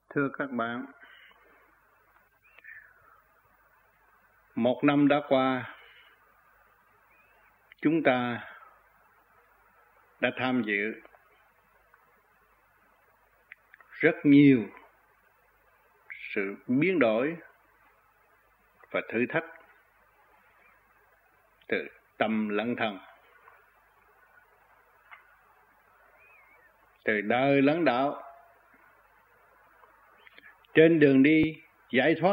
Thưa các bạn, một năm đã qua, chúng ta đã tham dự rất nhiều sự biến đổi và thử thách từ tâm lẫn thân, từ đời lẫn đạo. Trên đường đi giải thoát,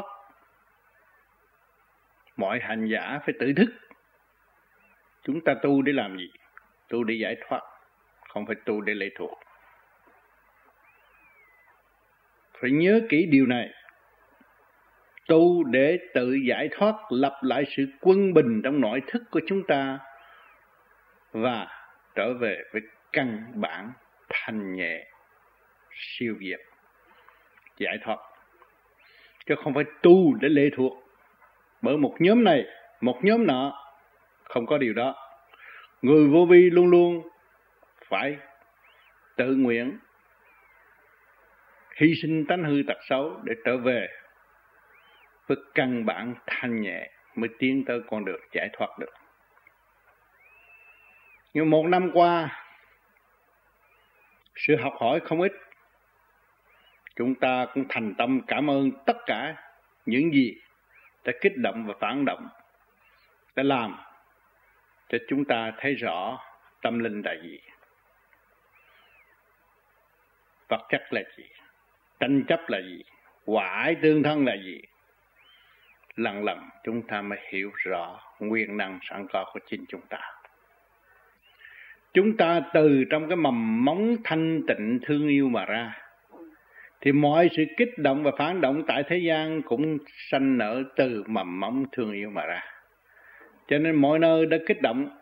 mọi hành giả phải tự thức. Chúng ta tu để làm gì? Tu để giải thoát, không phải tu để lệ thuộc. Phải nhớ kỹ điều này. Tu để tự giải thoát, lập lại sự quân bình trong nội thức của chúng ta và trở về với căn bản thanh nhẹ, siêu việt, giải thoát. Chứ không phải tu để lệ thuộc bởi một nhóm này, một nhóm nọ. Không có điều đó. Người vô vi luôn luôn phải tự nguyện hy sinh tánh hư tật xấu để trở về với căn bản thanh nhẹ mới tiến tới con đường giải thoát được. Nhưng một năm qua, sự học hỏi không ít. Chúng ta cũng thành tâm cảm ơn tất cả những gì đã kích động và phản động, đã làm cho chúng ta thấy rõ tâm linh là gì, vật chất là gì, tranh chấp là gì, hòa ái tương thân là gì. Lần lần chúng ta mới hiểu rõ nguyên năng sẵn có của chính chúng ta. Chúng ta từ trong cái mầm móng thanh tịnh thương yêu mà ra, thì mọi sự kích động và phản động tại thế gian cũng sanh nở từ mầm móng thương yêu mà ra. Cho nên mọi nơi đã kích động.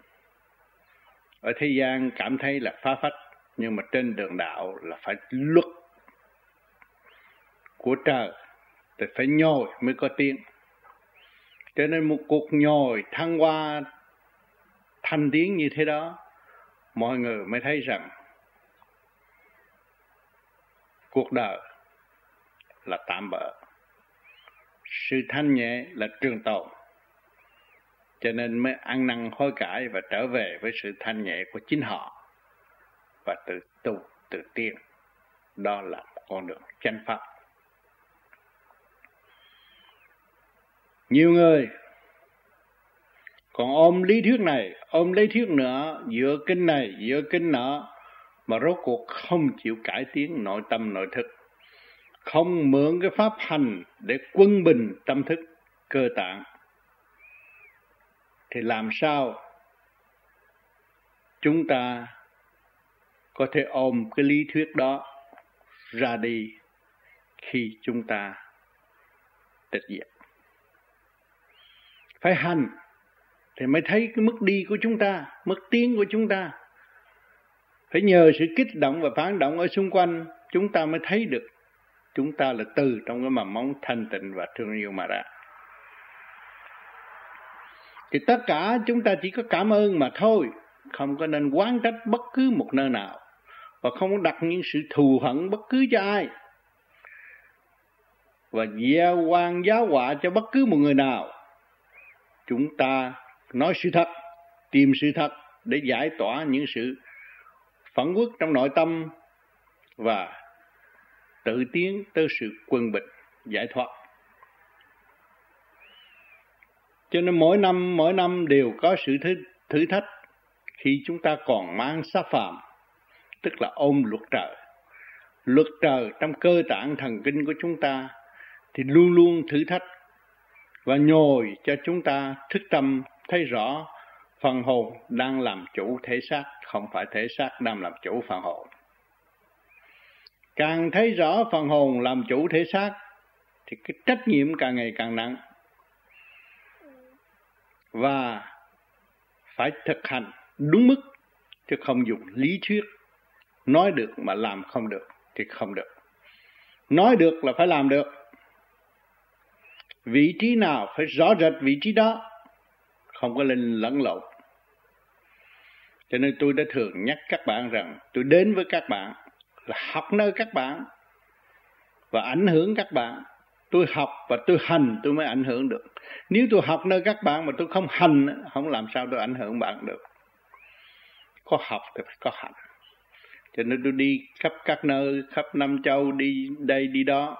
Ở thế gian cảm thấy là phá phách, nhưng mà trên đường đạo là phải luật của trời, thì phải nhồi mới có tiếng. Cho nên một cuộc nhồi thăng hoa thanh tiến như thế đó, mọi người mới thấy rằng cuộc đời là tạm bợ, sự thanh nhẹ là trường tồn. Cho nên mới ăn năn hối cải và trở về với sự thanh nhẹ của chính họ và tự tu, tự tiến. Đó là một con đường chánh pháp. Nhiều người còn ôm lý thuyết này, ôm lý thuyết nữa, dựa kinh này, dựa kinh nọ, mà rốt cuộc không chịu cải tiến nội tâm nội thức, không mượn cái pháp hành để quân bình tâm thức cơ tạng, thì làm sao chúng ta có thể ôm cái lý thuyết đó ra đi khi chúng ta tịch diệt? Phải hành thì mới thấy cái mức đi của chúng ta, mức tiến của chúng ta. Phải nhờ sự kích động và phản động ở xung quanh, chúng ta mới thấy được chúng ta là từ trong cái mầm móng thanh tịnh và thương yêu mà ra. Thì tất cả chúng ta chỉ có cảm ơn mà thôi, không có nên oán trách bất cứ một nơi nào, và không đặt những sự thù hận bất cứ cho ai, và gieo oan giáo họa cho bất cứ một người nào. Chúng ta nói sự thật, tìm sự thật để giải tỏa những sự phẫn uất trong nội tâm và tự tiến tới sự quân bình, giải thoát. Cho nên mỗi năm đều có sự thử thách. Khi chúng ta còn mang xác phàm, tức là ôm luật trời. Luật trời trong cơ tạng thần kinh của chúng ta thì luôn luôn thử thách và nhồi cho chúng ta thức tâm thấy rõ phần hồn đang làm chủ thể xác, không phải thể xác đang làm chủ phần hồn. Càng thấy rõ phần hồn làm chủ thể xác thì cái trách nhiệm càng ngày càng nặng, và phải thực hành đúng mức, chứ không dùng lý thuyết. Nói được mà làm không được thì không được. Nói được là phải làm được. Vị trí nào phải rõ rệt vị trí đó, không có lên lẫn lộn. Cho nên tôi đã thường nhắc các bạn rằng tôi đến với các bạn là học nơi các bạn, và ảnh hưởng các bạn. Tôi học và tôi hành tôi mới ảnh hưởng được. Nếu tôi học nơi các bạn mà tôi không hành, không làm sao tôi ảnh hưởng bạn được. Có học thì phải có hành. Cho nên tôi đi khắp các nơi, khắp năm châu, đi đây đi đó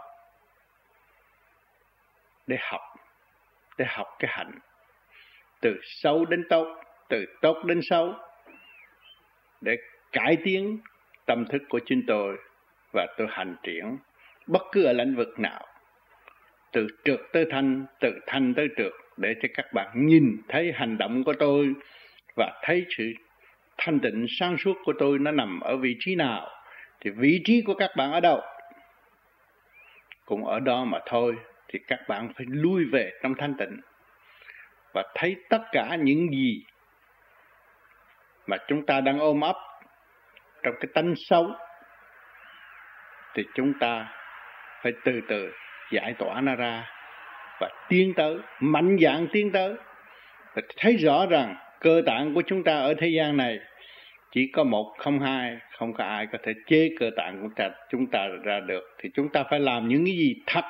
để học cái hạnh, từ xấu đến tốt, từ tốt đến xấu, để cải tiến tâm thức của chính tôi. Và tôi hành triển bất cứ ở lĩnh vực nào, từ trượt tới thanh, từ thanh tới trượt, để cho các bạn nhìn thấy hành động của tôi và thấy sự thanh tịnh sáng suốt của tôi nó nằm ở vị trí nào, thì vị trí của các bạn ở đâu cũng ở đó mà thôi. Thì các bạn phải lui về trong thanh tịnh và thấy tất cả những gì mà chúng ta đang ôm ấp trong cái tánh xấu, thì chúng ta phải từ từ giải tỏa nó ra và tiến tới, mạnh dạn tiến tới, và thấy rõ rằng cơ tạng của chúng ta ở thế gian này chỉ có một không hai, không có ai có thể chế cơ tạng của chúng ta ra được. Thì chúng ta phải làm những cái gì thật,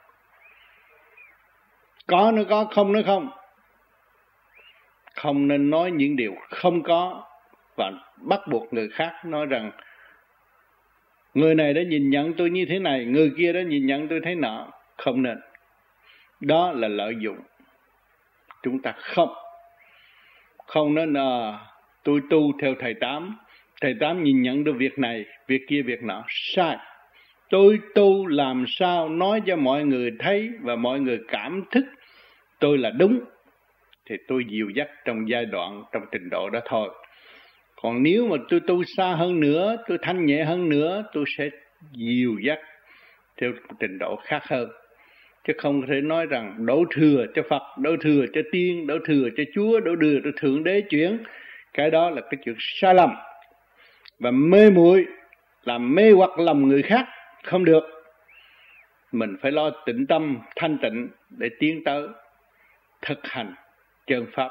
có nó có, không nó không. Không nên nói những điều không có và bắt buộc người khác nói rằng người này đã nhìn nhận tôi như thế này, người kia đã nhìn nhận tôi thế nọ. Không nên. Đó là lợi dụng. Chúng ta không nên tôi tu theo thầy Tám, thầy Tám nhìn nhận được việc này, việc kia, việc nọ. Sai. Tôi tu làm sao nói cho mọi người thấy và mọi người cảm thức tôi là đúng, thì tôi dìu dắt trong giai đoạn, trong trình độ đó thôi. Còn nếu mà tôi tu xa hơn nữa, tôi thanh nhẹ hơn nữa, tôi sẽ dìu dắt theo trình độ khác hơn. Chứ không thể nói rằng đổ thừa cho Phật, đổ thừa cho Tiên, đổ thừa cho Chúa, đổ thừa cho Thượng Đế chuyển. Cái đó là cái chuyện sai lầm và mê muội, làm mê hoặc lòng người khác. Không được. Mình phải lo tĩnh tâm, thanh tịnh để tiến tới thực hành chân pháp.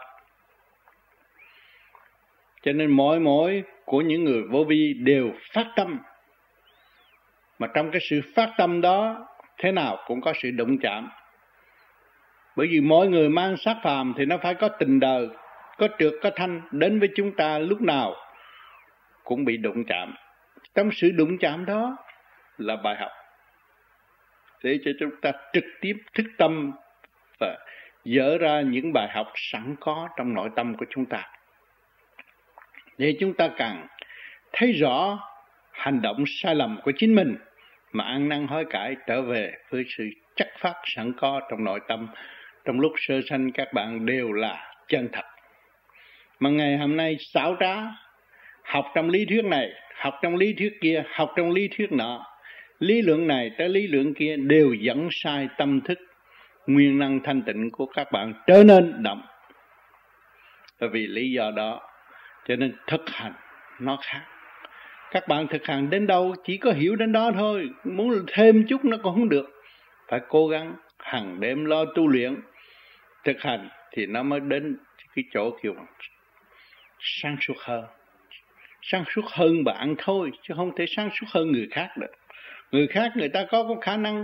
Cho nên mỗi của những người vô vi đều phát tâm. Mà trong cái sự phát tâm đó, thế nào cũng có sự đụng chạm. Bởi vì mỗi người mang xác phàm thì nó phải có tình đời, có trượt có thanh, đến với chúng ta lúc nào cũng bị đụng chạm. Trong sự đụng chạm đó là bài học để cho chúng ta trực tiếp thức tâm và dỡ ra những bài học sẵn có trong nội tâm của chúng ta, để chúng ta càng thấy rõ hành động sai lầm của chính mình mà ăn năn hối cải, trở về với sự chất phát sẵn có trong nội tâm. Trong lúc sơ sanh các bạn đều là chân thật. Mà ngày hôm nay xảo trá, học trong lý thuyết này, học trong lý thuyết kia, học trong lý thuyết nọ, lý luận này tới lý luận kia đều dẫn sai tâm thức, nguyên năng thanh tịnh của các bạn trở nên đậm. Bởi vì lý do đó cho nên thực hành nó khác. Các bạn thực hành đến đâu chỉ có hiểu đến đó thôi, muốn thêm chút nó cũng không được. Phải cố gắng hàng đêm lo tu luyện, thực hành thì nó mới đến cái chỗ kiểu sáng suốt hơn. Sáng suốt hơn bạn thôi, chứ không thể sáng suốt hơn người khác được. Người khác người ta có khả năng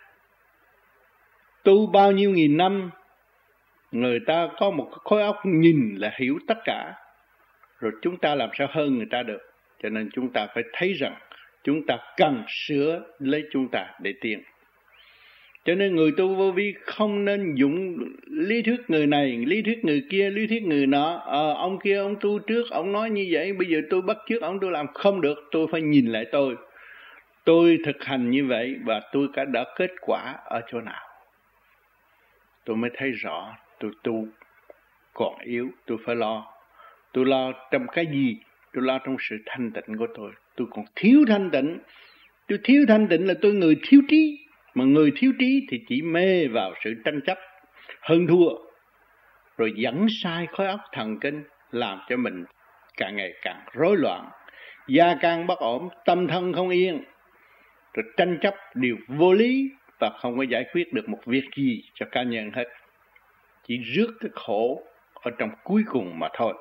tu bao nhiêu nghìn năm, người ta có một khối óc nhìn là hiểu tất cả. Rồi chúng ta làm sao hơn người ta được. Cho nên chúng ta phải thấy rằng chúng ta cần sửa lấy chúng ta để tiến. Cho nên người tu vô vi không nên dụng lý thuyết người này, lý thuyết người kia, lý thuyết người nọ. Ông kia ông tu trước, ông nói như vậy, bây giờ tôi bắt chước ông, tôi làm không được. Tôi phải nhìn lại tôi thực hành như vậy và tôi đã kết quả ở chỗ nào. Tôi mới thấy rõ tôi tu còn yếu, tôi phải lo. Tôi lo trong cái gì? Tôi lo trong sự thanh tịnh của tôi. Tôi còn thiếu thanh tịnh. Tôi thiếu thanh tịnh là tôi người thiếu trí. Mà người thiếu trí thì chỉ mê vào sự tranh chấp, hơn thua, rồi dẫn sai khối óc thần kinh, làm cho mình càng ngày càng rối loạn, gia can bất ổn, tâm thân không yên, rồi tranh chấp điều vô lý và không có giải quyết được một việc gì cho cá nhân hết. Chỉ rước cái khổ ở trong cuối cùng mà thôi.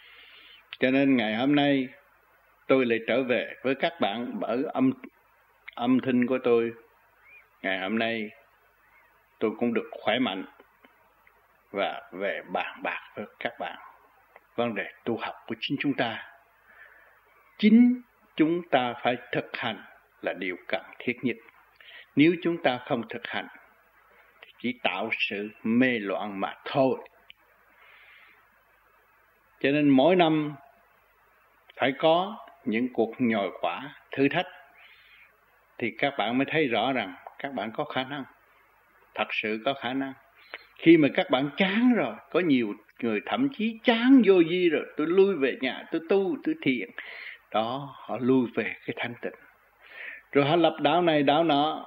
Cho nên ngày hôm nay tôi lại trở về với các bạn bởi âm thanh của tôi ngày hôm nay tôi cũng được khỏe mạnh và về bàn bạc với các bạn vấn đề tu học của chính chúng ta. Chính chúng ta phải thực hành là điều cần thiết nhất. Nếu chúng ta không thực hành thì chỉ tạo sự mê loạn mà thôi. Cho nên mỗi năm phải có những cuộc nhồi quả thử thách thì các bạn mới thấy rõ rằng các bạn có khả năng, thật sự có khả năng. Khi mà các bạn chán rồi, có nhiều người thậm chí chán vô vi rồi, tôi lui về nhà, tôi tu, tôi thiền. Đó, họ lui về cái thanh tịnh. Rồi họ lập đạo này, đạo nọ,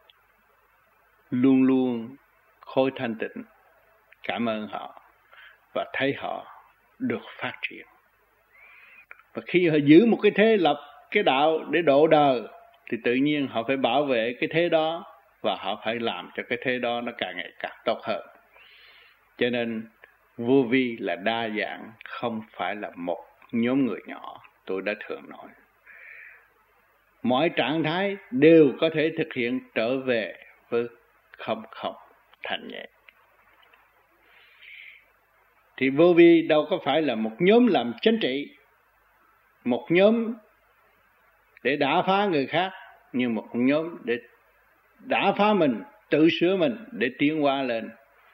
luôn luôn khối thanh tịnh. Cảm ơn họ và thấy họ được phát triển. Và khi họ giữ một cái thế lập, cái đạo để độ đời, thì tự nhiên họ phải bảo vệ cái thế đó và họ phải làm cho cái thế đó nó càng ngày càng tốt hơn. Cho nên vô vi là đa dạng, không phải là một nhóm người nhỏ. Tôi đã thường nói, mọi trạng thái đều có thể thực hiện trở về với không thanh nhẹ. Thì vô vi đâu có phải là một nhóm làm chính trị, một nhóm để đả phá người khác, nhưng một nhóm để đả phá mình, tự sửa mình để tiến hóa lên,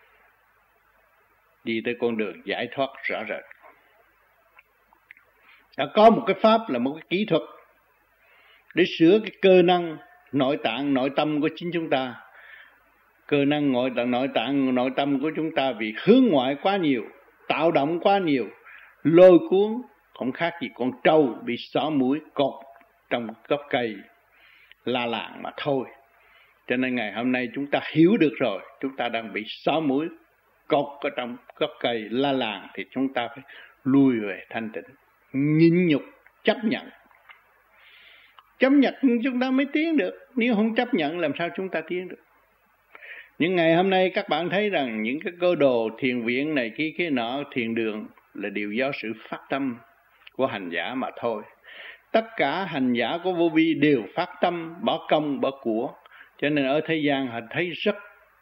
đi tới con đường giải thoát rõ rệt. Đã có một cái pháp là một cái kỹ thuật để sửa cái cơ năng nội tạng, nội tâm của chính chúng ta. Cơ năng nội tạng, nội tâm của chúng ta vì hướng ngoại quá nhiều, tạo động quá nhiều, lôi cuốn, không khác gì con trâu bị xỏ mũi cột trong gốc cây la làng mà thôi. Cho nên ngày hôm nay chúng ta hiểu được rồi, chúng ta đang bị xỏ mũi cột ở trong gốc cây la làng, thì chúng ta phải lui về thanh tịnh, nhịn nhục, chấp nhận. Chấp nhận chúng ta mới tiến được. Nếu không chấp nhận làm sao chúng ta tiến được. Những ngày hôm nay các bạn thấy rằng những cái cơ đồ thiền viện này kia nọ, thiền đường là điều do sự phát tâm của hành giả mà thôi. Tất cả hành giả của vô vi đều phát tâm, bỏ công, bỏ của. Cho nên ở thế gian họ thấy rất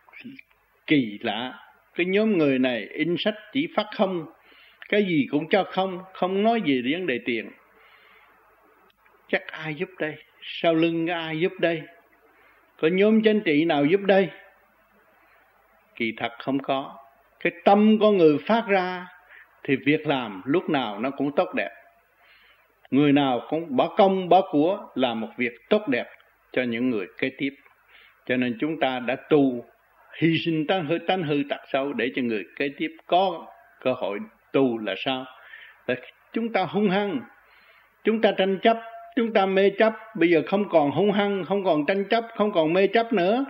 kỳ lạ. Cái nhóm người này in sách chỉ phát không, cái gì cũng cho không nói gì vấn đề tiền. Chắc ai giúp đây? Sau lưng ai giúp đây? Có nhóm chính trị nào giúp đây? Kỳ thật không có. Cái tâm con người phát ra thì việc làm lúc nào nó cũng tốt đẹp. Người nào cũng bỏ công bỏ của làm một việc tốt đẹp cho những người kế tiếp. Cho nên chúng ta đã tu, hy sinh tánh hư tật xấu để cho người kế tiếp có cơ hội tu là sao? Là chúng ta hung hăng, chúng ta tranh chấp, chúng ta mê chấp. Bây giờ không còn hung hăng, không còn tranh chấp, không còn mê chấp nữa,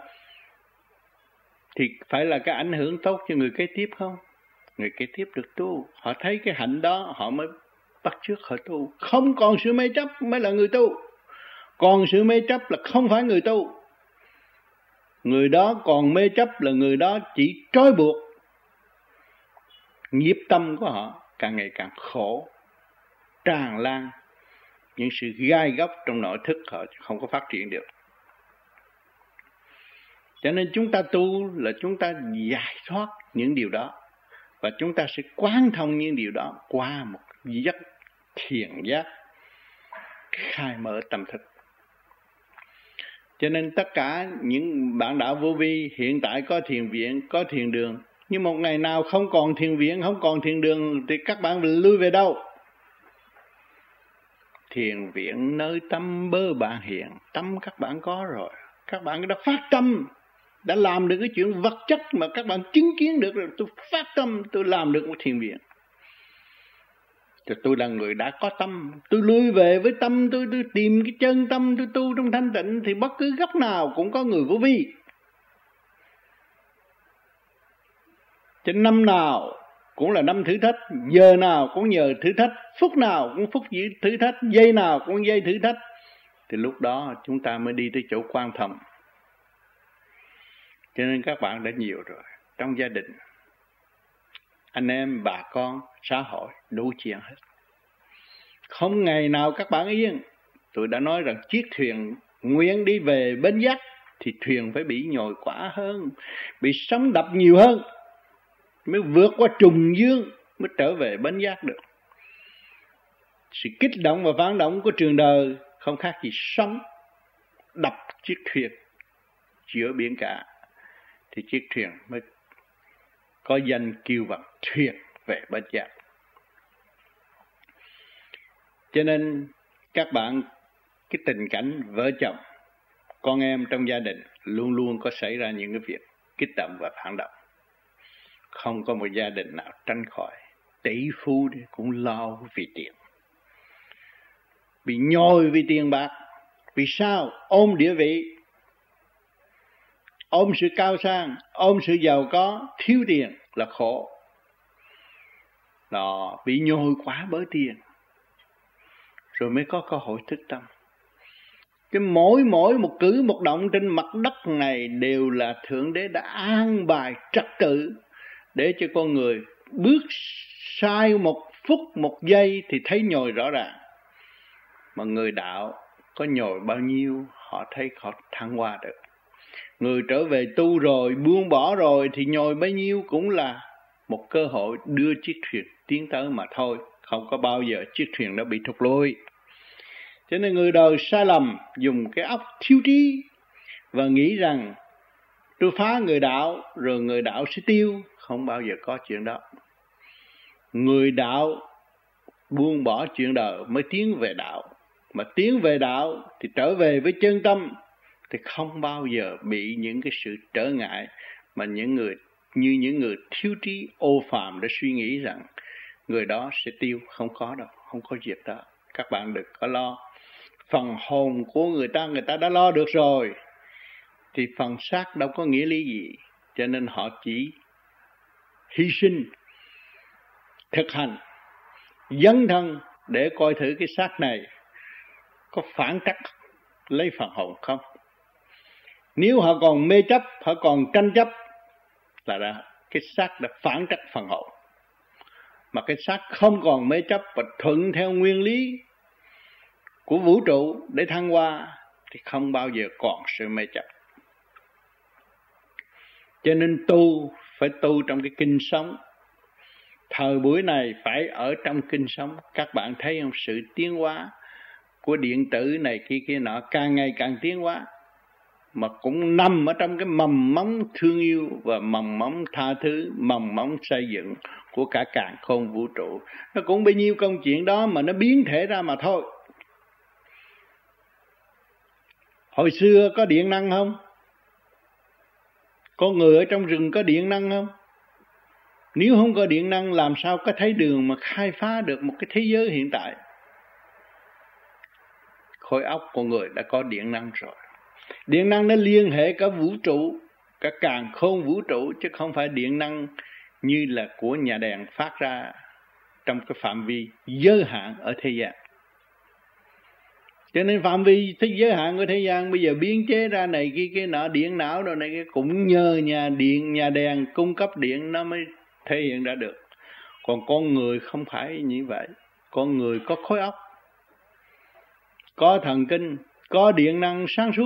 thì phải là cái ảnh hưởng tốt cho người kế tiếp không? Người kế tiếp được tu, họ thấy cái hạnh đó họ mới bắt chước họ tu. Không còn sự mê chấp mới là người tu. Còn sự mê chấp là không phải người tu. Người đó còn mê chấp là người đó chỉ trói buộc. Nghiệp tâm của họ càng ngày càng khổ, tràn lan những sự gai góc trong nội thức, họ không có phát triển được. Cho nên chúng ta tu là chúng ta giải thoát những điều đó, và chúng ta sẽ quán thông những điều đó qua một giấc thiền giác khai mở tâm thức. Cho nên tất cả những bạn đạo vô vi hiện tại có thiền viện, có thiền đường, nhưng một ngày nào không còn thiền viện, không còn thiền đường thì các bạn lui về đâu? Thiền viện nơi tâm bơ bạn hiện, tâm các bạn có rồi. Các bạn đã phát tâm, đã làm được cái chuyện vật chất mà các bạn chứng kiến được rồi. Tôi phát tâm, tôi làm được một thiền viện. Thì tôi là người đã có tâm, tôi lui về với tâm, tôi tìm cái chân tâm, tôi tu trong thanh tịnh, thì bất cứ góc nào cũng có người vô vi. Cho năm nào cũng là năm thử thách, giờ nào cũng nhờ thử thách, phút nào cũng phút thử thách, giây nào cũng giây thử thách. Thì lúc đó chúng ta mới đi tới chỗ quan thông. Cho nên các bạn đã nhiều rồi, trong gia đình, anh em, bà con, xã hội, đủ chuyện hết. Không ngày nào các bạn yên. Tôi đã nói rằng chiếc thuyền nguyện đi về bến giác thì thuyền phải bị nhồi quả hơn, bị sóng đập nhiều hơn, mới vượt qua trùng dương, mới trở về bến giác được. Sự kích động và phản động của trường đời không khác gì sóng đập chiếc thuyền giữa biển cả, thì chiếc thuyền mới có danh kêu bằng thuyền về bến giác. Cho nên các bạn, cái tình cảnh vợ chồng, con em trong gia đình luôn luôn có xảy ra những cái việc kích động và phản động. Không có một gia đình nào tránh khỏi. Tỷ phú cũng lo vì tiền, bị nhồi vì tiền bạc. Vì sao? Ôm địa vị, ôm sự cao sang, ôm sự giàu có, thiếu tiền là khổ. Đó, bị nhồi quá bởi tiền, rồi mới có cơ hội thức tâm. Cái mỗi một cử một động trên mặt đất này đều là Thượng Đế đã an bài trật tự để cho con người bước sai một phút một giây thì thấy nhồi rõ ràng. Mà người đạo có nhồi bao nhiêu họ thấy họ thăng hoa được. Người trở về tu rồi, buông bỏ rồi thì nhồi bấy nhiêu cũng là một cơ hội đưa chiếc thuyền tiến tới mà thôi. Không có bao giờ chiếc thuyền đã bị thụt lùi. Cho nên người đời sai lầm, dùng cái óc thiếu trí và nghĩ rằng tôi phá người đạo rồi người đạo sẽ tiêu. Không bao giờ có chuyện đó. Người đạo buông bỏ chuyện đời mới tiến về đạo. Mà tiến về đạo thì trở về với chân tâm thì không bao giờ bị những cái sự trở ngại mà những người thiếu trí ô phàm để suy nghĩ rằng người đó sẽ tiêu. Không có đâu, không có việc đó. Các bạn đừng có lo. Phần hồn của người ta đã lo được rồi, thì phần xác đâu có nghĩa lý gì. Cho nên họ chỉ hy sinh, thực hành, dấn thân để coi thử cái xác này có phản trắc lấy phần hồn không. Nếu họ còn mê chấp, họ còn tranh chấp là cái xác đã phản trắc phần hồn. Mà cái xác không còn mê chấp và thuận theo nguyên lý của vũ trụ để thăng hoa thì không bao giờ còn sự mê chấp. Cho nên phải tu trong cái kinh sống. Thời buổi này phải ở trong kinh sống. Các bạn thấy không? Sự tiến hóa của điện tử này kia nọ càng ngày càng tiến hóa, mà cũng nằm ở trong cái mầm móng thương yêu và mầm móng tha thứ, mầm móng xây dựng của cả càn khôn vũ trụ. Nó cũng bấy nhiêu công chuyện đó mà nó biến thể ra mà thôi. Hồi xưa có điện năng không? Con người ở trong rừng có điện năng không? Nếu không có điện năng làm sao có thấy đường mà khai phá được một cái thế giới hiện tại? Khối óc của người đã có điện năng rồi. Điện năng nó liên hệ cả vũ trụ, cả càn khôn vũ trụ, chứ không phải điện năng như là của nhà đèn phát ra trong cái phạm vi giới hạn ở thế gian. Cho nên phạm vi giới hạn của thế gian bây giờ biến chế ra này kia nọ, điện não rồi này kia, cũng nhờ nhà đèn cung cấp điện nó mới thể hiện ra được. Còn con người không phải như vậy. Con người có khối óc, có thần kinh, có điện năng sáng suốt.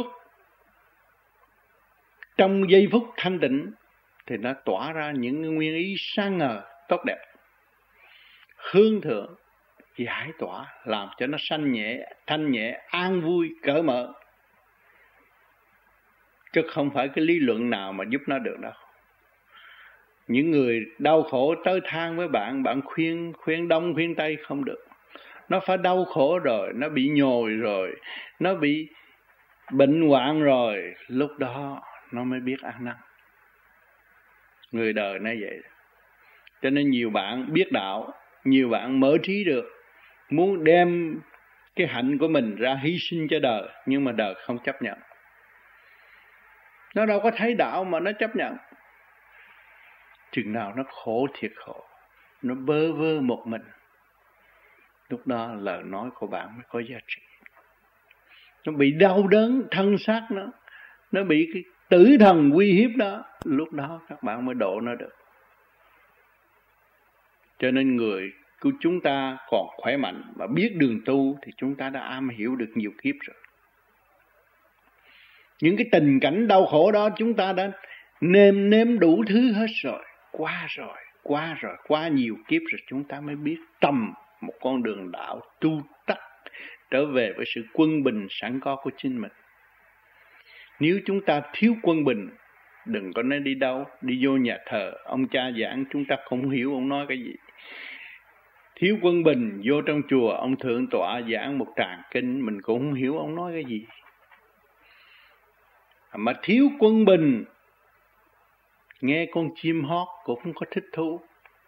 Trong giây phút thanh tịnh thì nó tỏa ra những nguyên ý sáng ngời, tốt đẹp, hướng thượng, giải tỏa, làm cho nó thanh nhẹ, an vui, cởi mở. Chứ không phải cái lý luận nào mà giúp nó được đâu. Những người đau khổ tới than với bạn, bạn khuyên đông khuyên tây không được. Nó phải đau khổ rồi, nó bị nhồi rồi, nó bị bệnh hoạn rồi, lúc đó nó mới biết ăn năn. Người đời nó vậy. Cho nên nhiều bạn biết đạo, nhiều bạn mở trí được, muốn đem cái hạnh của mình ra hy sinh cho đời, nhưng mà đời không chấp nhận. Nó đâu có thấy đạo mà nó chấp nhận. Chừng nào nó khổ thiệt khổ, nó bơ vơ một mình, lúc đó lời nói của bạn mới có giá trị. Nó bị đau đớn thân xác nó bị cái tử thần uy hiếp đó, lúc đó các bạn mới độ nó được. Cho nên người của chúng ta còn khỏe mạnh và biết đường tu thì chúng ta đã am hiểu được nhiều kiếp rồi. Những cái tình cảnh đau khổ đó chúng ta đã nếm đủ thứ hết rồi. Qua nhiều kiếp rồi chúng ta mới biết tầm một con đường đạo tu tắc trở về với sự quân bình sẵn có của chính mình. Nếu chúng ta thiếu quân bình, đừng có nói đi đâu, đi vô nhà thờ, ông cha giảng chúng ta không hiểu ông nói cái gì. Thiếu quân bình, vô trong chùa, ông thượng tọa giảng một tràng kinh, mình cũng không hiểu ông nói cái gì. Mà thiếu quân bình, nghe con chim hót cũng không có thích thú.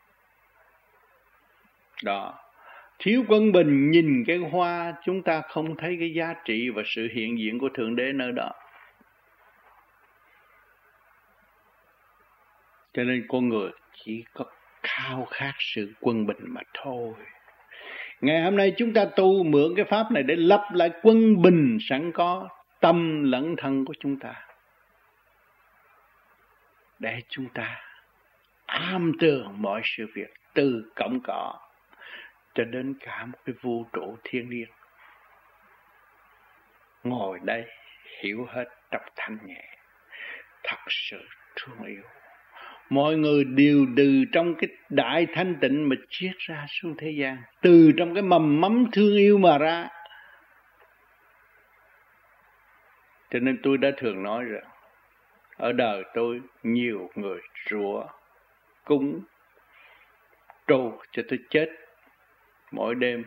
Đó. Thiếu quân bình, nhìn cái hoa chúng ta không thấy cái giá trị và sự hiện diện của Thượng Đế nơi đó. Cho nên con người chỉ có khao khát sự quân bình mà thôi. Ngày hôm nay chúng ta tu mượn cái pháp này để lập lại quân bình sẵn có tâm lẫn thân của chúng ta. Để chúng ta am tường mọi sự việc từ cổng cỏ cho đến cả một cái vũ trụ thiên liêng. Ngồi đây hiểu hết đọc thanh nhẹ, thật sự thương yêu. Mọi người đều từ trong cái đại thanh tịnh mà chiết ra xuống thế gian, từ trong cái mầm mắm thương yêu mà ra. Cho nên tôi đã thường nói rằng ở đời tôi nhiều người rủa cúng trù cho tôi chết mỗi đêm.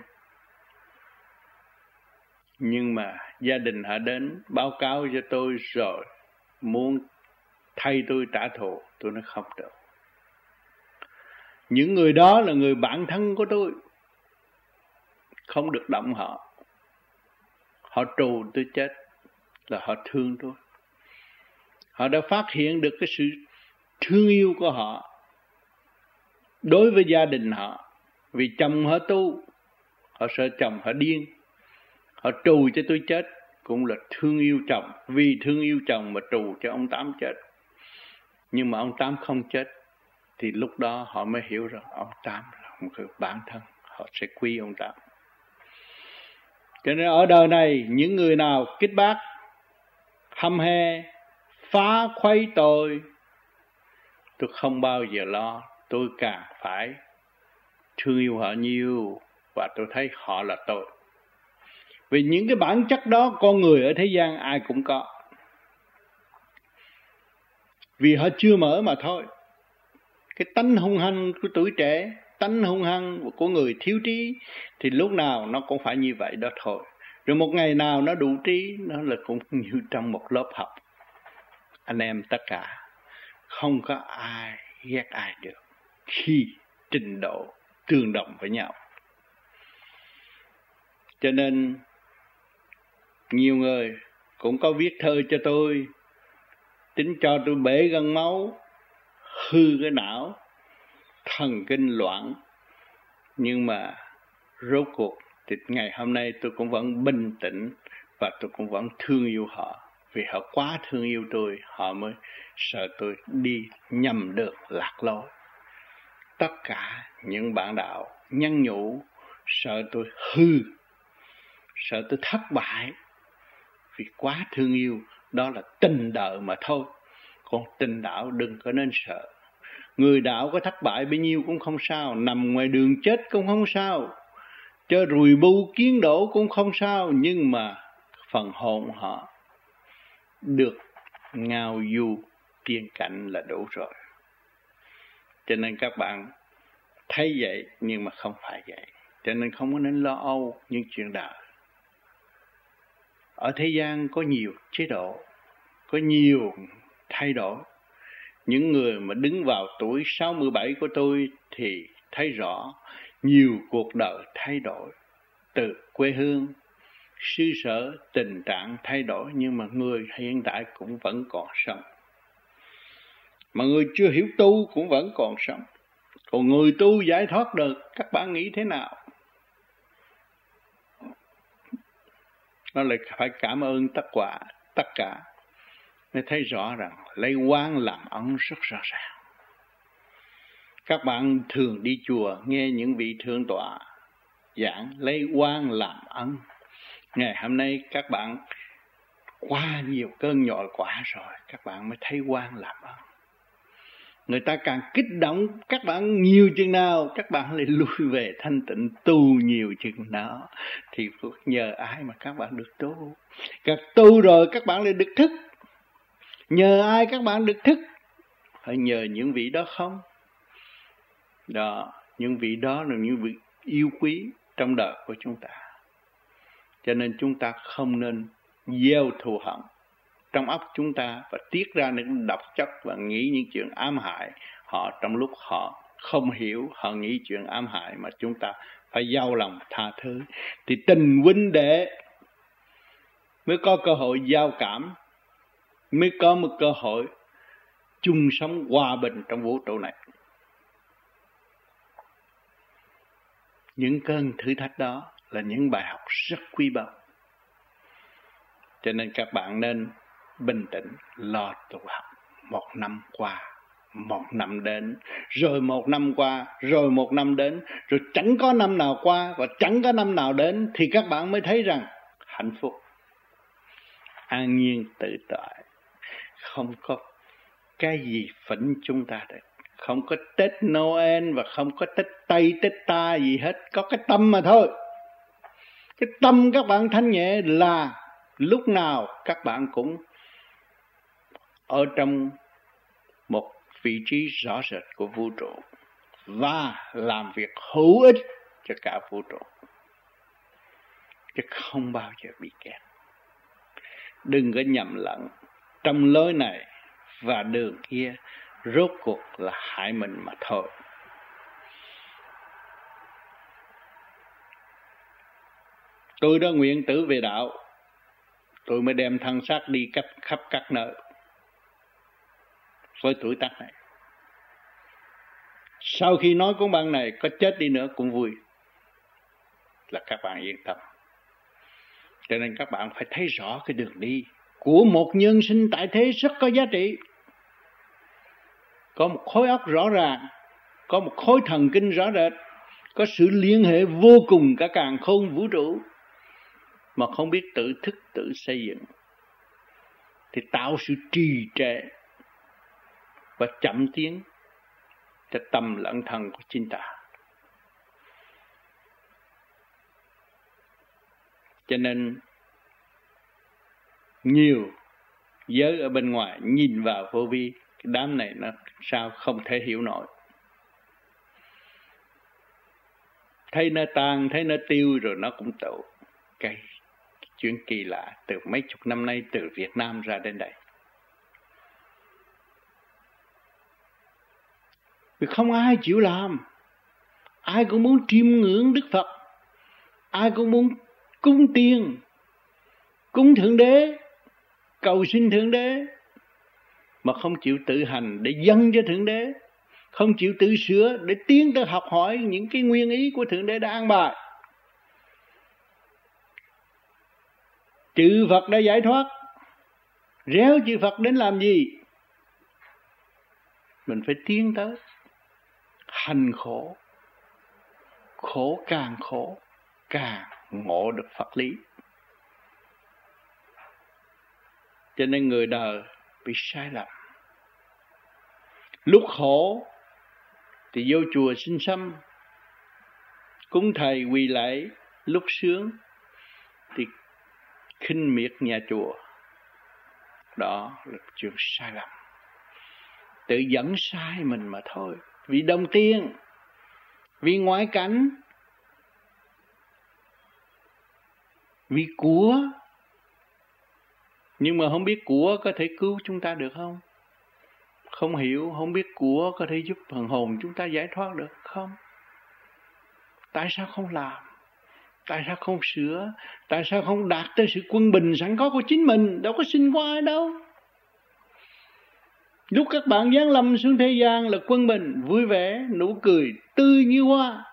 Nhưng mà gia đình họ đến báo cáo cho tôi rồi muốn thay tôi trả thù, tôi nói không được. Những người đó là người bạn thân của tôi, không được động họ. Họ trù tôi chết là họ thương tôi. Họ đã phát hiện được cái sự thương yêu của họ đối với gia đình họ. Vì chồng họ tu, họ sợ chồng họ điên, họ trù cho tôi chết cũng là thương yêu chồng. Vì thương yêu chồng mà trù cho ông Tám chết. Nhưng mà ông Tám không chết thì lúc đó họ mới hiểu rằng ông Tám là một người bản thân, họ sẽ quý ông Tám. Cho nên ở đời này những người nào kích bác, hăm he, phá khuấy tôi không bao giờ lo. Tôi càng phải thương yêu họ nhiều và tôi thấy họ là tôi. Vì những cái bản chất đó con người ở thế gian ai cũng có. Vì họ chưa mở mà thôi. Cái tánh hung hăng của tuổi trẻ, tánh hung hăng của người thiếu trí thì lúc nào nó cũng phải như vậy đó thôi. Rồi một ngày nào nó đủ trí, nó là cũng như trong một lớp học. Anh em tất cả, không có ai ghét ai được khi trình độ tương đồng với nhau. Cho nên nhiều người cũng có viết thơ cho tôi, tính cho tôi bể gân máu, hư cái não, thần kinh loạn. Nhưng mà rốt cuộc thì ngày hôm nay tôi cũng vẫn bình tĩnh và tôi cũng vẫn thương yêu họ. Vì họ quá thương yêu tôi, họ mới sợ tôi đi nhầm đường lạc lối. Tất cả những bạn đạo nhắn nhủ sợ tôi hư, sợ tôi thất bại. Vì quá thương yêu, đó là tình đời mà thôi. Còn tình đạo đừng có nên sợ. Người đạo có thất bại bấy nhiêu cũng không sao, nằm ngoài đường chết cũng không sao, cho rùi bu kiến đổ cũng không sao. Nhưng mà phần hồn họ được ngao du tiên cảnh là đủ rồi. Cho nên các bạn thấy vậy nhưng mà không phải vậy. Cho nên không có nên lo âu những chuyện đời. Ở thế gian có nhiều chế độ, có nhiều thay đổi. Những người mà đứng vào tuổi 67 của tôi thì thấy rõ nhiều cuộc đời thay đổi. Từ quê hương, xứ sở, tình trạng thay đổi. Nhưng mà người hiện tại cũng vẫn còn sống. Mà người chưa hiểu tu cũng vẫn còn sống. Còn người tu giải thoát được, các bạn nghĩ thế nào? Nó lại phải cảm ơn tất cả. Mới thấy rõ rằng lấy oán làm ân rất rõ ràng. Các bạn thường đi chùa nghe những vị thượng tọa giảng lấy oán làm ân. Ngày hôm nay các bạn qua nhiều cơn nhồi quả rồi các bạn mới thấy quan làm ơn. Người ta càng kích động các bạn nhiều chừng nào, các bạn lại lui về thanh tịnh tu nhiều chừng nào, thì nhờ ai mà các bạn được tu. Các tu rồi các bạn lại được thức. Nhờ ai các bạn được thức? Phải nhờ những vị đó không? Đó, những vị đó là những vị yêu quý trong đời của chúng ta. Cho nên chúng ta không nên gieo thù hận trong óc chúng ta và tiết ra những độc chất và nghĩ những chuyện ám hại họ. Trong lúc họ không hiểu, họ nghĩ chuyện ám hại, mà chúng ta phải gieo lòng tha thứ, thì tình huynh đệ mới có cơ hội giao cảm, mới có một cơ hội chung sống hòa bình trong vũ trụ này. Những cơn thử thách đó là những bài học rất quý báu. Cho nên các bạn nên bình tĩnh lo tu học. 1 năm qua, 1 năm đến, rồi 1 năm qua, rồi 1 năm đến, rồi chẳng có năm nào qua và chẳng có năm nào đến, thì các bạn mới thấy rằng hạnh phúc, an nhiên tự tại, không có cái gì phỉnh chúng ta được. Không có Tết Noel và không có Tết Tây, Tết Ta gì hết. Có cái tâm mà thôi. Cái tâm các bạn thanh nhẹ là lúc nào các bạn cũng ở trong một vị trí rõ rệt của vũ trụ và làm việc hữu ích cho cả vũ trụ, chứ không bao giờ bị kẹt. Đừng có nhầm lẫn trong lối này và đường kia, rốt cuộc là hại mình mà thôi. Tôi đã nguyện tử về đạo, tôi mới đem thân xác đi khắp các nơi với tuổi tác này. Sau khi nói cuốn băng này, có chết đi nữa cũng vui, là các bạn yên tâm. Cho nên các bạn phải thấy rõ cái đường đi của một nhân sinh tại thế rất có giá trị. Có một khối óc rõ ràng, có một khối thần kinh rõ rệt, có sự liên hệ vô cùng cả càn khôn vũ trụ, mà không biết tự thức tự xây dựng, thì tạo sự trì trệ và chậm tiến cho tâm lẫn thân của chính ta. Cho nên nhiều giới ở bên ngoài nhìn vào vô vi, cái đám này nó sao không thể hiểu nổi. Thấy nó tan, thấy nó tiêu rồi nó cũng tụ. Cái chuyện kỳ lạ từ mấy chục năm nay từ Việt Nam ra đến đây. Vì không ai chịu làm. Ai cũng muốn chiêm ngưỡng Đức Phật, ai cũng muốn cúng tiên, cúng Thượng Đế, cầu xin Thượng Đế, mà không chịu tự hành để dâng cho Thượng Đế, không chịu tự sửa để tiến tới học hỏi những cái nguyên ý của Thượng Đế đã an bài. Chư Phật đã giải thoát, réo chư Phật đến làm gì? Mình phải tiến tới hành khổ, khổ càng ngộ được Phật lý. Cho nên người đời bị sai lầm. Lúc khổ thì vô chùa xin sâm, cúng thầy quỳ lạy. Lúc sướng thì khinh miệt nhà chùa. Đó là chuyện sai lầm, tự dẫn sai mình mà thôi. Vì đồng tiền, vì ngoại cảnh, vì của. Nhưng mà không biết của có thể cứu chúng ta được không? Không hiểu, không biết của có thể giúp phần hồn chúng ta giải thoát được không? Tại sao không làm? Tại sao không sửa? Tại sao không đạt tới sự quân bình sẵn có của chính mình? Đâu có xin qua ai đâu. Lúc các bạn giáng lâm xuống thế gian là quân bình, vui vẻ, nụ cười tươi như hoa.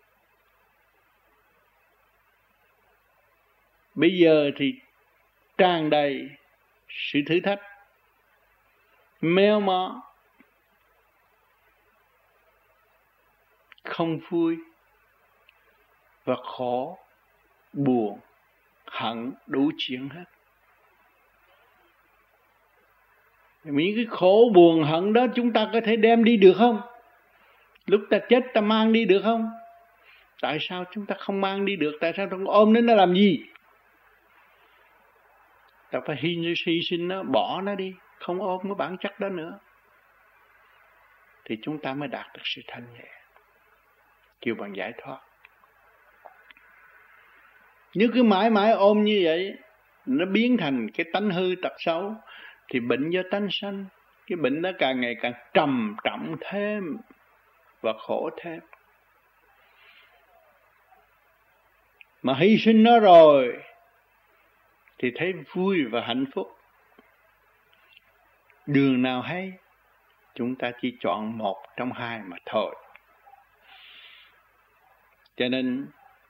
Bây giờ thì tràn đầy sự thử thách, meo mó, không vui và khổ, buồn, hận, đủ chuyện hết. Những cái khổ buồn hận đó chúng ta có thể đem đi được không? Lúc ta chết ta mang đi được không? Tại sao chúng ta không mang đi được? Tại sao không ôm đến nó làm gì? Ta phải hy sinh nó, bỏ nó đi, không ôm cái bản chất đó nữa, thì chúng ta mới đạt được sự thanh nhẹ, kêu bằng giải thoát. Nếu cứ mãi mãi ôm như vậy, nó biến thành cái tánh hư tật xấu, thì bệnh do tánh sanh. Cái bệnh đó càng ngày càng trầm trọng thêm và khổ thêm. Mà hy sinh nó rồi thì thấy vui và hạnh phúc. Đường nào hay, chúng ta chỉ chọn một trong hai mà thôi. Cho nên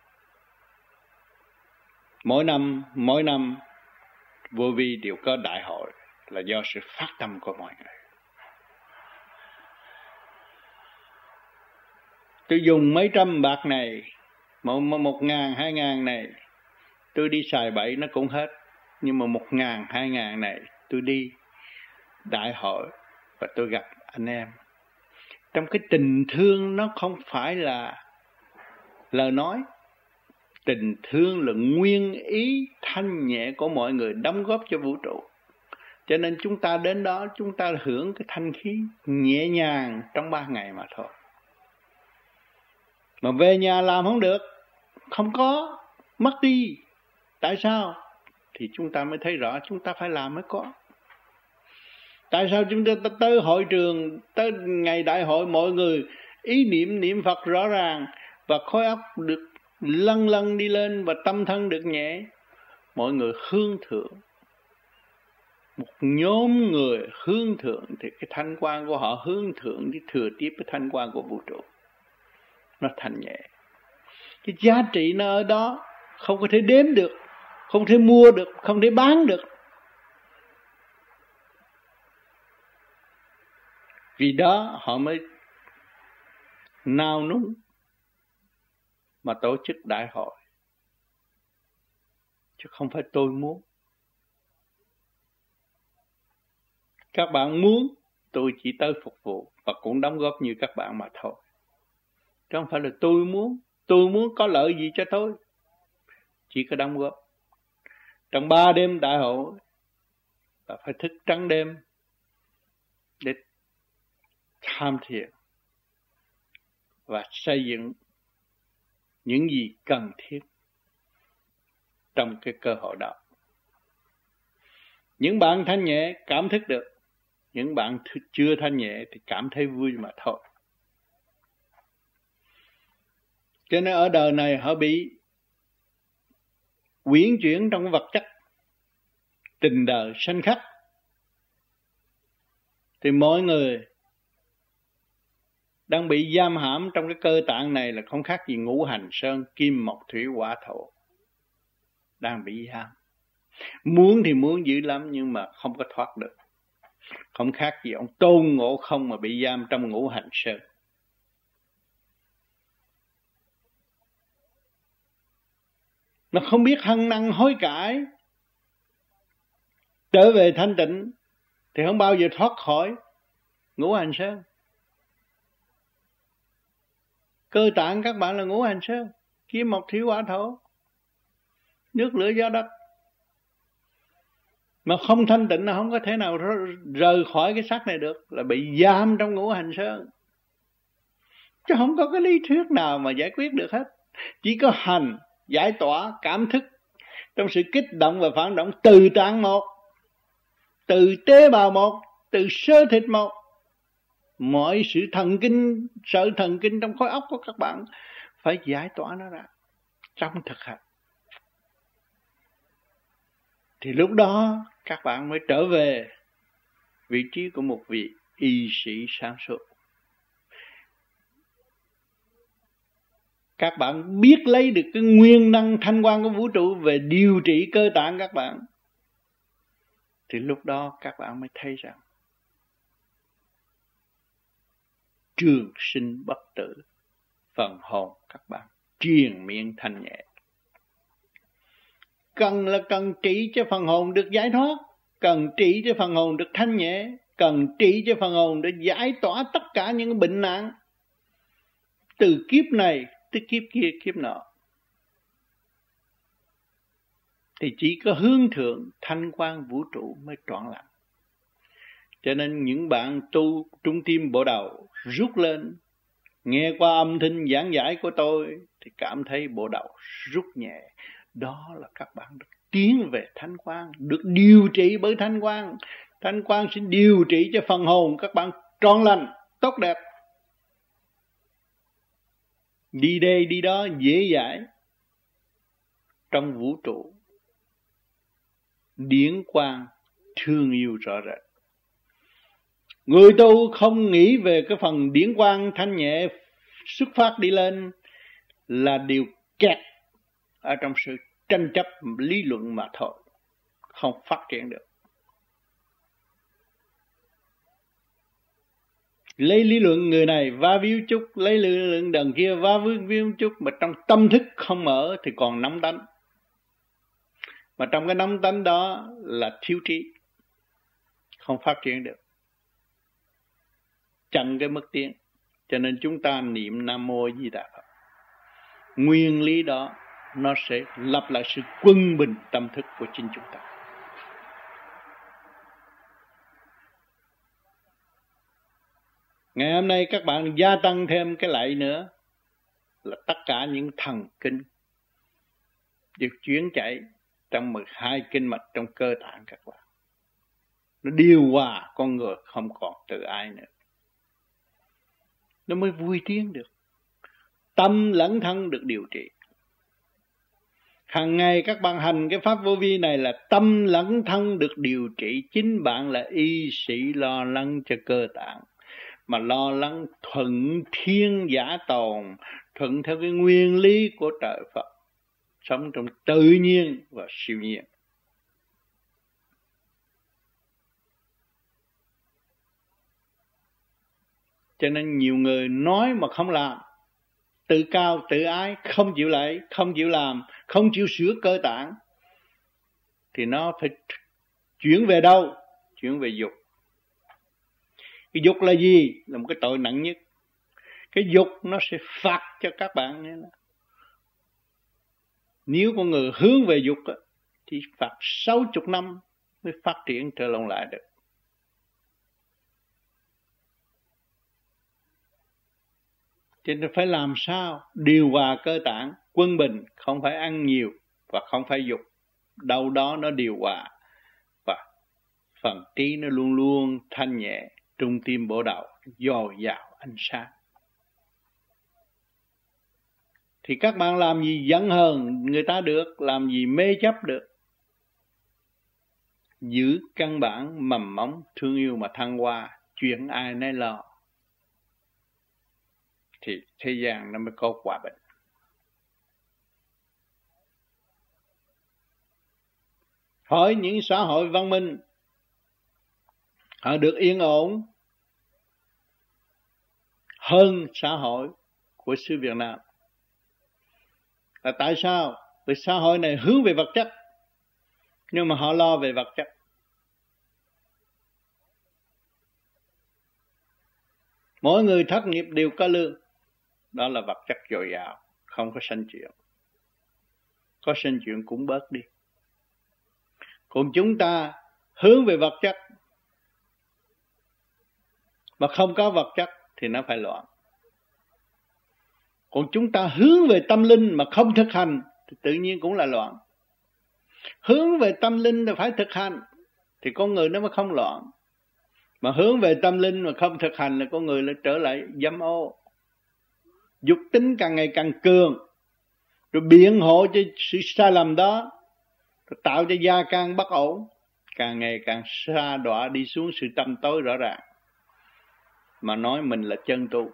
mỗi năm Vô Vi đều có đại hội, là do sự phát tâm của mọi người. Tôi dùng mấy trăm bạc này, 1.000, 2.000 này, tôi đi xài bậy nó cũng hết. Nhưng mà 1.000, 2.000 này tôi đi đại hội và tôi gặp anh em. Trong cái tình thương nó không phải là lời nói. Tình thương là nguyên ý thanh nhẹ của mọi người đóng góp cho vũ trụ. Cho nên chúng ta đến đó, chúng ta hưởng cái thanh khí nhẹ nhàng trong 3 ngày mà thôi. Mà về nhà làm không được, không có, mất đi. Tại sao? Thì chúng ta mới thấy rõ chúng ta phải làm mới có. Tại sao chúng ta tới hội trường, tới ngày đại hội, mọi người ý niệm Phật rõ ràng và khối óc được lân đi lên và tâm thân được nhẹ. Mọi người hướng thượng. Một nhóm người hướng thượng thì cái thanh quan của họ hướng thượng đi thừa tiếp cái thanh quan của vũ trụ. Nó thanh nhẹ. Cái giá trị nó ở đó, không có thể đếm được, không thể mua được, không thể bán được. Vì đó họ mới nao núng mà tổ chức đại hội. Chứ không phải tôi muốn. Các bạn muốn, tôi chỉ tới phục vụ và cũng đóng góp như các bạn mà thôi. Chứ không phải là tôi muốn có lợi gì cho tôi. Chỉ có đóng góp. Trong 3 đêm đại hội là phải thức trắng đêm để tham thiền và xây dựng những gì cần thiết trong cái cơ hội đó. Những bạn thanh nhẹ cảm thức được, những bạn chưa thanh nhẹ thì cảm thấy vui mà thôi. Cho nên ở đời này họ bị quyển chuyển trong vật chất, tình đời sanh khắc. Thì mọi người đang bị giam hãm trong cái cơ tạng này là không khác gì ngũ hành sơn, kim mộc thủy hỏa thổ. Đang bị giam. Muốn thì muốn dữ lắm nhưng mà không có thoát được. Không khác gì ông Tôn Ngộ Không mà bị giam trong ngũ hành sơn. Nó không biết hân năng hối cải, trở về thanh tịnh thì không bao giờ thoát khỏi ngũ hành sơn. Cơ tạng các bạn là ngũ hành sơn, kim mộc thủy hỏa thổ, nước lửa gió đất. Mà không thanh tịnh là không có thể nào rời khỏi cái xác này được, là bị giam trong ngũ hành sơn. Chứ không có cái lý thuyết nào mà giải quyết được hết. Chỉ có hành, giải tỏa, cảm thức trong sự kích động và phản động từ tạng một, từ tế bào một, từ sơ thịt một. Mọi sự thần kinh, sở thần kinh trong khối óc của các bạn phải giải tỏa nó ra trong thực hành. Thì lúc đó các bạn mới trở về vị trí của một vị y sĩ sáng suốt. Các bạn biết lấy được cái nguyên năng thanh quan của vũ trụ về điều trị cơ tạng các bạn. Thì lúc đó các bạn mới thấy rằng trường sinh bất tử, phần hồn các bạn triền miên thanh nhẹ. Cần là cần trị cho phần hồn được giải thoát, cần trị cho phần hồn được thanh nhẹ, cần trị cho phần hồn để giải tỏa tất cả những bệnh nạn từ kiếp này tới kiếp kia kiếp nọ. Thì chỉ có hướng thượng thanh quan vũ trụ mới trọn lành. Cho nên những bạn tu trung tim bộ đầu rút lên, nghe qua âm thanh giảng giải của tôi thì cảm thấy bộ đầu rút nhẹ. Đó là các bạn được tiến về thanh quan, được điều trị bởi thanh quan. Thanh quan sẽ điều trị cho phần hồn các bạn trọn lành, tốt đẹp. Đi đây đi đó dễ dãi. Trong vũ trụ điển quang thương yêu rõ rệt. Người tu không nghĩ về cái phần điển quang thanh nhẹ xuất phát đi lên là điều kẹt ở trong sự tranh chấp lý luận mà thôi, không phát triển được. Lấy lý luận người này va víu chút, lấy lý luận đằng kia va víu chút, mà trong tâm thức không mở thì còn nóng tánh. Mà trong cái nóng tánh đó là thiếu trí, không phát triển được, chặn cái mức tiến. Cho nên chúng ta niệm Nam Mô Di Đà Phật, nguyên lý đó nó sẽ lập lại sự quân bình tâm thức của chính chúng ta. Ngày hôm nay các bạn gia tăng thêm cái lạy nữa là tất cả những thần kinh được chuyển chạy trong 12 kinh mạch trong cơ tạng các bạn. Nó điều hòa con người không còn tự ái nữa. Nó mới vui tiến được. Tâm lẫn thân được điều trị. Hàng ngày các bạn hành cái pháp vô vi này là tâm lẫn thân được điều trị. Chính bạn là y sĩ lo lắng cho cơ tạng, mà lo lắng thuận thiên giả tồn, thuận theo cái nguyên lý của trời Phật, sống trong tự nhiên và siêu nhiên. Cho nên nhiều người nói mà không làm, tự cao tự ái, không chịu lại, không chịu làm, không chịu sửa cơ tạng, thì nó phải chuyển về đâu? Chuyển về dục. Cái dục là gì? Là một cái tội nặng nhất. Cái dục nó sẽ phạt cho các bạn. Nếu con người hướng về dục thì phạt 60 năm mới phát triển trở lại được. Cho nên phải làm sao điều hòa cơ tạng, quân bình, không phải ăn nhiều và không phải dục. Đâu đó nó điều hòa và phần trí nó luôn luôn thanh nhẹ, trung tim bộ đầu, dồi dào ánh sáng. Thì các bạn làm gì giận hờn người ta được, làm gì mê chấp được. Giữ căn bản mầm móng thương yêu mà thăng hoa, chuyện ai nấy lo, thì thế gian nó mới có hòa bình. Hỏi những xã hội văn minh, họ được yên ổn hơn xã hội của xứ Việt Nam. Là tại sao? Vì xã hội này hướng về vật chất, nhưng mà họ lo về vật chất. Mỗi người thất nghiệp đều có lương, đó là vật chất dồi dào, không có sanh chuyện. Có sanh chuyện cũng bớt đi. Còn chúng ta hướng về vật chất mà không có vật chất thì nó phải loạn. Còn chúng ta hướng về tâm linh mà không thực hành thì tự nhiên cũng là loạn. Hướng về tâm linh là phải thực hành thì con người nó mới không loạn. Mà hướng về tâm linh mà không thực hành là con người lại trở lại dâm ô. Dục tính càng ngày càng cường, rồi biện hộ cho sự sai lầm đó, rồi tạo cho gia can bất ổn, càng ngày càng sa đọa đi xuống sự tăm tối rõ ràng. Mà nói mình là chân tu,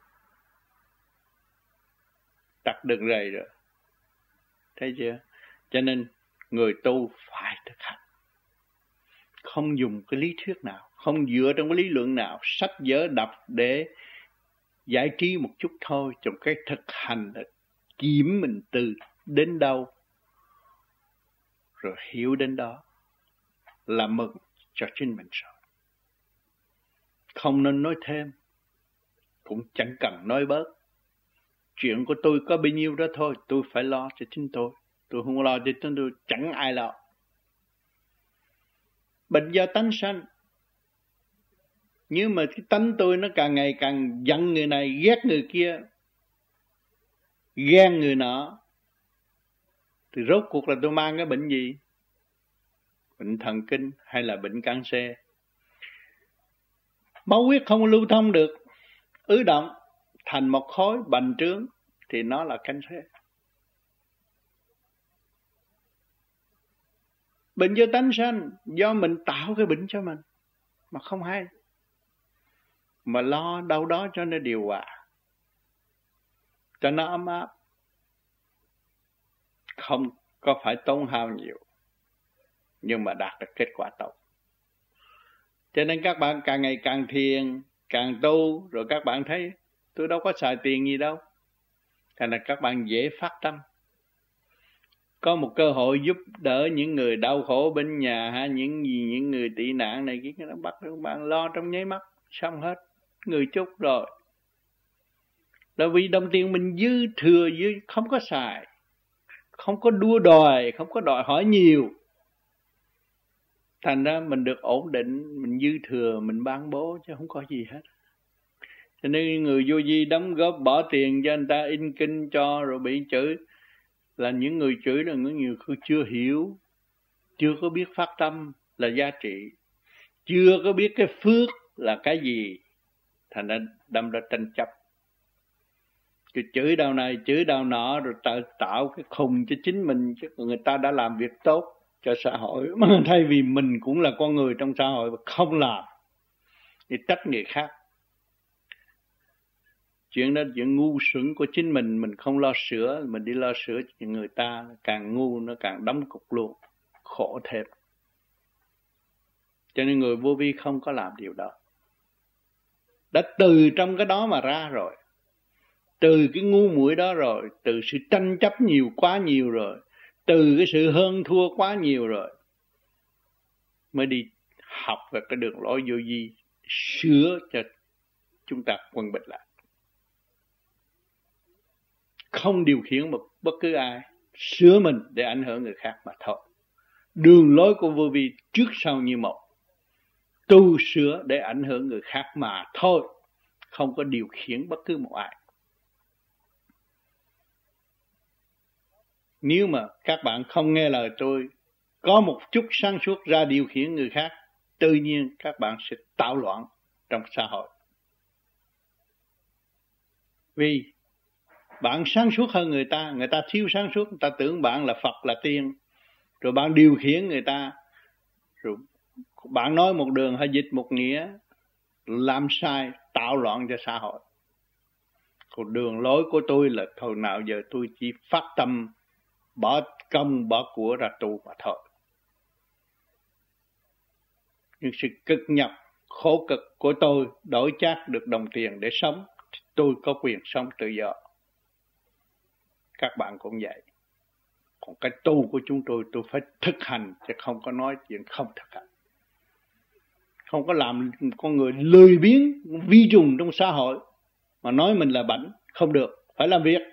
tắt đường rầy rồi. Thấy chưa? Cho nên người tu phải thực hành. Không dùng cái lý thuyết nào, không dựa trong cái lý luận nào, sách vở đọc để giải trí một chút thôi. Trong cái thực hành là kiểm mình từ đến đâu, rồi hiểu đến đó là mừng cho chính mình rồi. không nên nói thêm, cũng chẳng cần nói bớt. Chuyện của tôi có bao nhiêu đó thôi, tôi phải lo cho chính tôi. Tôi không lo cho chính tôi, chẳng ai lo. Bệnh do tánh sanh. Nhưng mà cái tánh tôi nó càng ngày càng giận người này, ghét người kia, ghen người nọ, thì rốt cuộc là tôi mang cái bệnh gì? Bệnh thần kinh hay là bệnh canxi? Máu huyết không lưu thông được, ứ động thành một khối bành trướng thì nó là canxi. Bệnh do tánh sanh, do mình tạo cái bệnh cho mình mà không hay, mà lo đâu đó cho nó điều hòa, cho nó ấm áp, không có phải tốn hao nhiều, nhưng mà đạt được kết quả tốt. Cho nên các bạn càng ngày càng thiền, càng tu, rồi các bạn thấy tôi đâu có xài tiền gì đâu, thành ra các bạn dễ phát tâm. Có một cơ hội giúp đỡ những người đau khổ bên nhà, hay những người tị nạn này, cái nó bắt các bạn lo trong nháy mắt, xong hết, người chúc rồi. Là vì đồng tiền mình dư thừa, không có xài, không có đua đòi, không có đòi hỏi nhiều, thành ra mình được ổn định, mình dư thừa mình ban bố chứ không có gì hết. Cho nên người vô vi đóng góp bỏ tiền cho người ta in kinh cho rồi bị chửi, là những người chửi là những người chưa hiểu, chưa có biết phát tâm là giá trị, chưa có biết cái phước là cái gì, thành ra đâm ra tranh chấp. Cứ chửi đạo này chửi đạo nọ rồi tạo cái khùng cho chính mình, chứ người ta đã làm việc tốt cho xã hội, mà thay vì mình cũng là con người trong xã hội và không làm thì trách người khác. Chuyện đó chuyện ngu xuẩn của chính mình không lo sửa, mình đi lo sửa cho người ta, càng ngu nó càng đóng cục luôn, khổ thêm. Cho nên người vô vi không có làm điều đó. Đã từ trong cái đó mà ra rồi, từ cái ngu muội đó rồi, từ sự tranh chấp quá nhiều rồi, từ cái sự hơn thua quá nhiều rồi, mới đi học về cái đường lối vô vi, sửa cho chúng ta quân bình lại. Không điều khiển bất cứ ai, sửa mình để ảnh hưởng người khác mà thôi. Đường lối của vô vi trước sau như một, tu sửa để ảnh hưởng người khác mà thôi, không có điều khiển bất cứ một ai. Nếu mà các bạn không nghe lời tôi, có một chút sáng suốt ra điều khiển người khác, tự nhiên các bạn sẽ tạo loạn trong xã hội. Vì bạn sáng suốt hơn người ta thiếu sáng suốt, người ta tưởng bạn là Phật là tiên, rồi bạn điều khiển người ta, rồi bạn nói một đường hay dịch một nghĩa, làm sai, tạo loạn cho xã hội. Còn đường lối của tôi là hồi nào giờ tôi chỉ phát tâm, bỏ công bỏ của ra tu mà thôi. Nhưng sự cực nhọc, khổ cực của tôi đổi chác được đồng tiền để sống, tôi có quyền sống tự do. Các bạn cũng vậy. Còn cái tu của chúng tôi phải thực hành, chứ không có nói chuyện không thực hành. Không có làm con người lười biếng, vi trùng trong xã hội, mà nói mình là bệnh, không được, phải làm việc.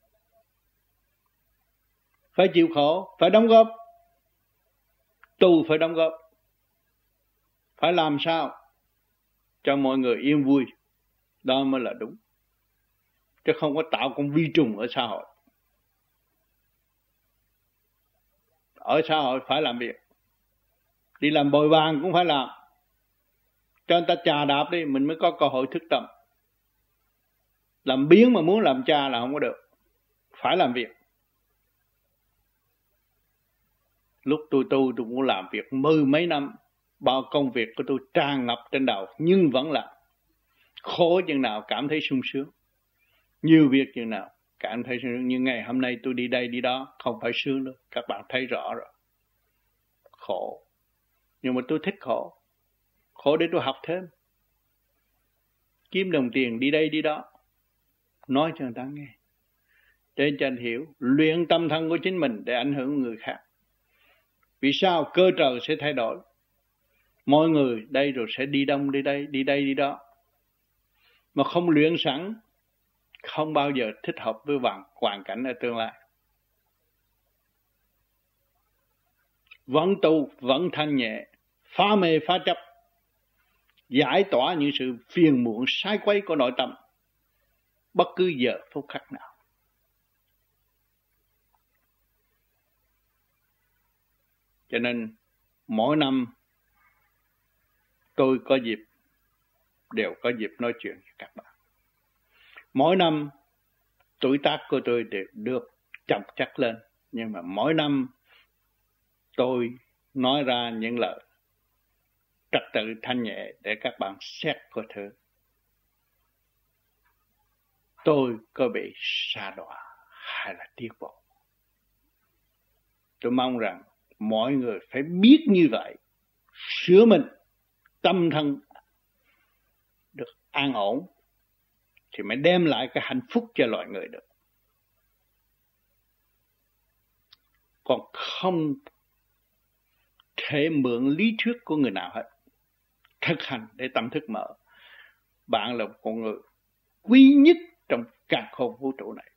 Phải chịu khổ, phải đóng góp. Tu phải đóng góp. Phải làm sao cho mọi người yên vui, đó mới là đúng. Chứ không có tạo con vi trùng ở xã hội. Ở xã hội phải làm việc. Đi làm bồi bàn cũng phải làm. Cho người ta chà đạp đi, mình mới có cơ hội thức tâm. Làm biếng mà muốn làm cha là không có được. Phải làm việc. Lúc tôi tu tôi cũng làm việc 10 mấy năm. Bao công việc của tôi tràn ngập trên đầu, nhưng vẫn là khổ chừng nào cảm thấy sung sướng. Nhiều việc chừng nào cảm thấy sung sướng. Như ngày hôm nay tôi đi đây đi đó, không phải sướng đâu. Các bạn thấy rõ rồi. Khổ. Nhưng mà tôi thích khổ. Khổ để tôi học thêm. Kiếm đồng tiền đi đây đi đó. Nói cho người ta nghe. Để cho anh hiểu. Luyện tâm thân của chính mình để ảnh hưởng người khác. Vì sao? Cơ trời sẽ thay đổi. Mọi người đây rồi sẽ đi đông đi đây, đi đây đi đó. Mà không luyện sẵn, không bao giờ thích hợp với hoàn cảnh ở tương lai. Vẫn tu, vẫn thanh nhẹ, phá mê phá chấp, giải tỏa những sự phiền muộn sai quấy của nội tâm bất cứ giờ phút khắc nào. Cho nên mỗi năm tôi có dịp, đều có dịp nói chuyện với các bạn. Mỗi năm tuổi tác của tôi đều được chồng chắc lên, nhưng mà mỗi năm tôi nói ra những lời trật tự thanh nhẹ để các bạn xét coi thử tôi có bị sa đọa hay là tiến bộ. Tôi mong rằng mọi người phải biết như vậy, sửa mình, tâm thân được an ổn thì mới đem lại cái hạnh phúc cho loài người được. Còn không thể mượn lý thuyết của người nào hết. Thực hành để tâm thức mở. Bạn là một con người quý nhất trong càn khôn vũ trụ này.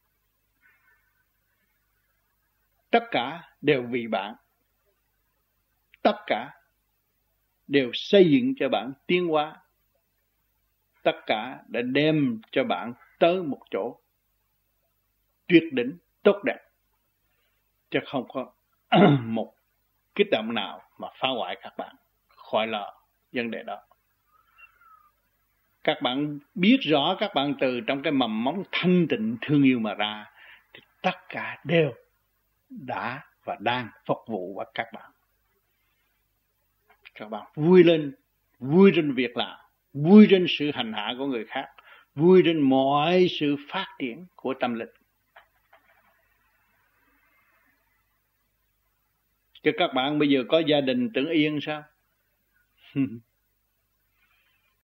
Tất cả đều vì bạn. Tất cả đều xây dựng cho bạn tiến hóa. Tất cả đã đem cho bạn tới một chỗ tuyệt đỉnh, tốt đẹp. Chứ không có một kích động nào mà phá hoại các bạn. Khỏi lo vấn đề đó. Các bạn biết rõ các bạn từ trong cái mầm móng thanh tịnh thương yêu mà ra, thì tất cả đều đã và đang phục vụ với các bạn. Các bạn vui lên, vui trên việc làm, vui trên sự hành hạ của người khác, vui trên mọi sự phát triển của tâm linh. Chứ các bạn bây giờ có gia đình tưởng yên sao?